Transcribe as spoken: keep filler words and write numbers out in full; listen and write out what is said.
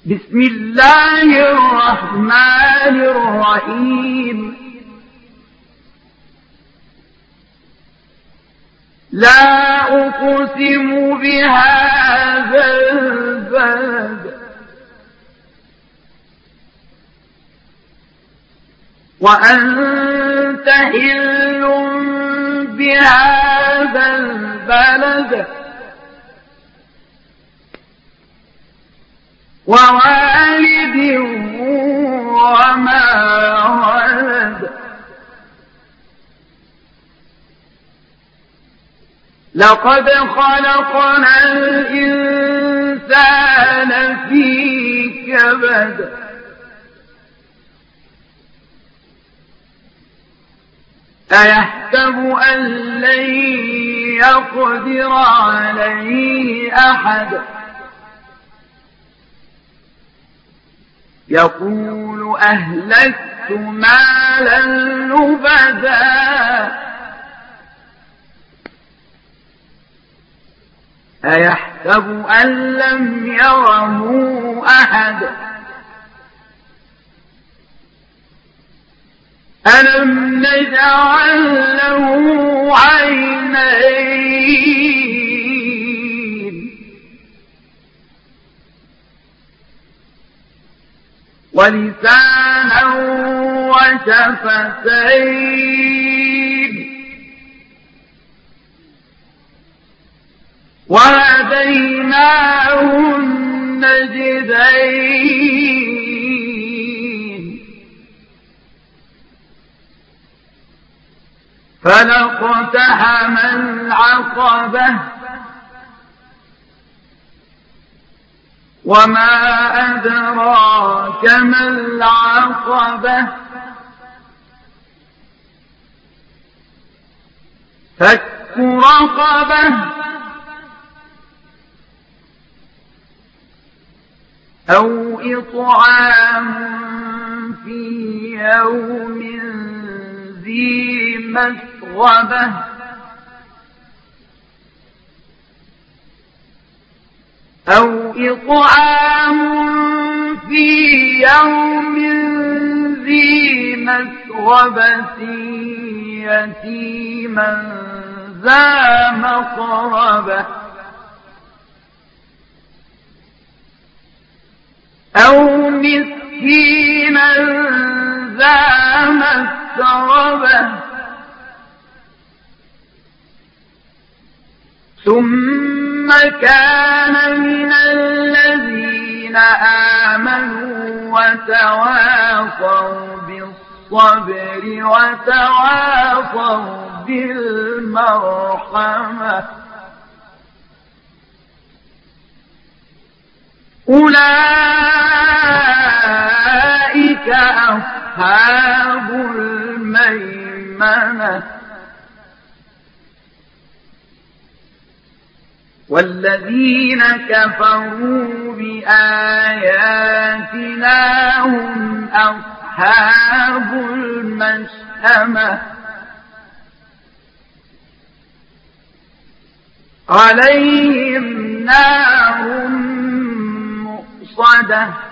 بسم الله الرحمن الرحيم. لا أقسم بهذا البلد وأنت حل بهذا البلد ووالد وما ولد. لقد خلقنا الإنسان في كبد أيحسب أن لن يقدر عليه أحد يقول أهلكت مالا لبدا أيحسب أن لم يره أحد ألم نجعل له عينين ولسانا وشفتين وهديناه النجدين فلاقتحم العقبة وما أدراك ما العقبة فك رقبة أو إطعام في يوم ذي مسغبة أو إطعام في يوم ذي مسغبة يتيما ذا مقربة أو مسكينا ذا مسربة ثم كان من الذين آمنوا وتواصوا بالصبر وتواصوا بالمرحمة أولئك أصحاب الميمنة والذين كفروا بآياتنا هم أصحاب المشأمة عليهم نار مؤصدة